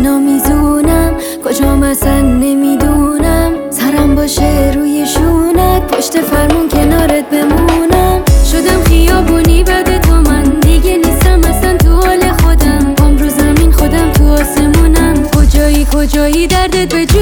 اینا میزونم، کجام اصلا نمیدونم. سرم باشه روی شونت، پشت فرمون کنارت بمونم. شدم خیابونی بعد تو، من دیگه نیستم اصلا تو حال خودم. پام رو زمین خودم تو آسمونم. کجایی کجایی دردت به